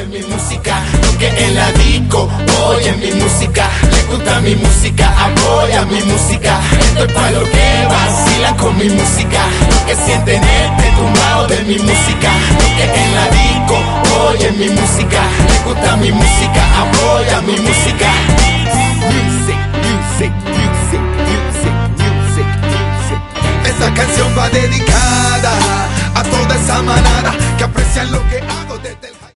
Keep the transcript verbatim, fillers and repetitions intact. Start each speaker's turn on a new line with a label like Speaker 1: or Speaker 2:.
Speaker 1: oyen mi música, los que en la disco oyen mi música, les gusta mi música, apoyan mi música. Esto es pa' los que vacilan con mi música, los que sienten este tumbado de mi música, los que en la disco oyen mi música, les gusta mi música, apoyan mi música. Music, music, music, music, music, music.
Speaker 2: Esta canción va dedicada a toda esa manada que aprecian lo que hago.